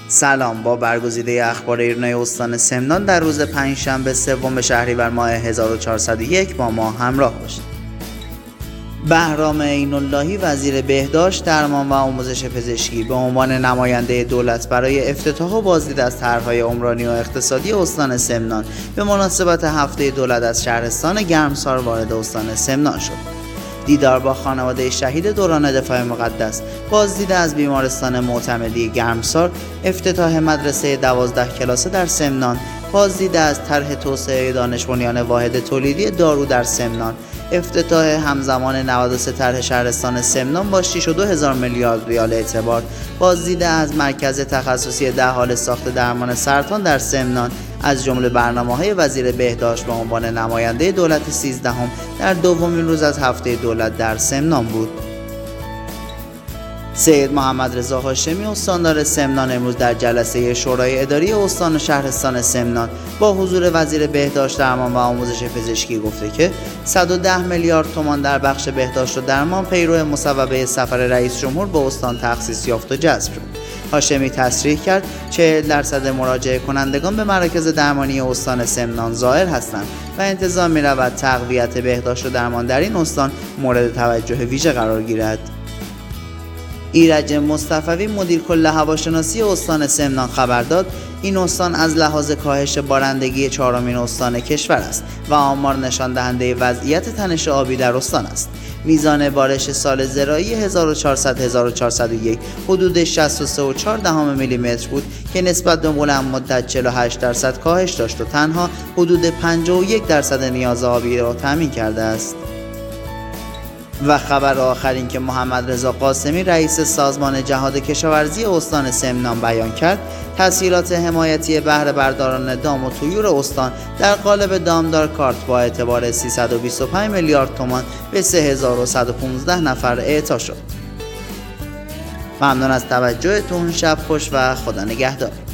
سلام، با برگزیده اخبار ایرنای استان سمنان در روز پنجشنبه 3 شهریور ماه 1401 با ما همراه باشید. بهرام عین‌اللهی وزیر بهداشت، درمان و آموزش پزشکی به عنوان نماینده دولت برای افتتاح و بازدید از طرح‌های عمرانی و اقتصادی استان سمنان به مناسبت هفته دولت از شهرستان گرمسار وارد استان سمنان شد. دیدار با خانواده شهید دوران دفاع مقدس، بازدید از بیمارستان معتمدی گرمسار، افتتاح مدرسه 12 کلاسه در سمنان، بازدید از طرح توسعه دانش بنیان واحد تولیدی دارو در سمنان، افتتاح همزمان 93 طرح شهرستان سمنان با 62,000 میلیارد ریال اعتبار، بازدید از مرکز تخصصی در حال ساخت درمان سرطان در سمنان، از جمله برنامه‌های وزیر بهداشت به عنوان نماینده دولت 13 در دومین روز از هفته دولت در سمنان بود. سید محمد رضا هاشمی استاندار سمنان امروز در جلسه شورای اداری استان و شهرستان سمنان با حضور وزیر بهداشت، درمان و آموزش پزشکی گفته که 110 میلیارد تومان در بخش بهداشت و درمان پیرو مصوبه سفر رئیس جمهور به استان تخصیص یافت و جذب شد. هاشمی تصریح کرد 40% مراجعه کنندگان به مراکز درمانی استان سمنان زائر هستند و انتظار می‌رود تقویت بهداشت و درمان در این استان مورد توجه ویژه قرار گیرد. ایرج مصطفوی مدیر کل هواشناسی استان سمنان خبر داد این استان از لحاظ کاهش بارندگی 4مین استان کشور است و آمار نشان دهنده وضعیت تنش آبی در استان است. میزان بارش سال زراعی 1400-1401 حدود 63.4 میلیمتر بود که نسبت به بلند مدت 48% کاهش داشت و تنها حدود 51% نیاز آبی را تامین کرده است. و خبر آخر این که محمد رضا قاسمی رئیس سازمان جهاد کشاورزی استان سمنان بیان کرد تسهیلات حمایتی بهره برداران دام و طیور استان در قالب دامدار کارت با اعتبار 325 میلیارد تومان به 3115 نفر اعطا شد. ممنون از توجهتون، شب خوش و خدا نگهدار.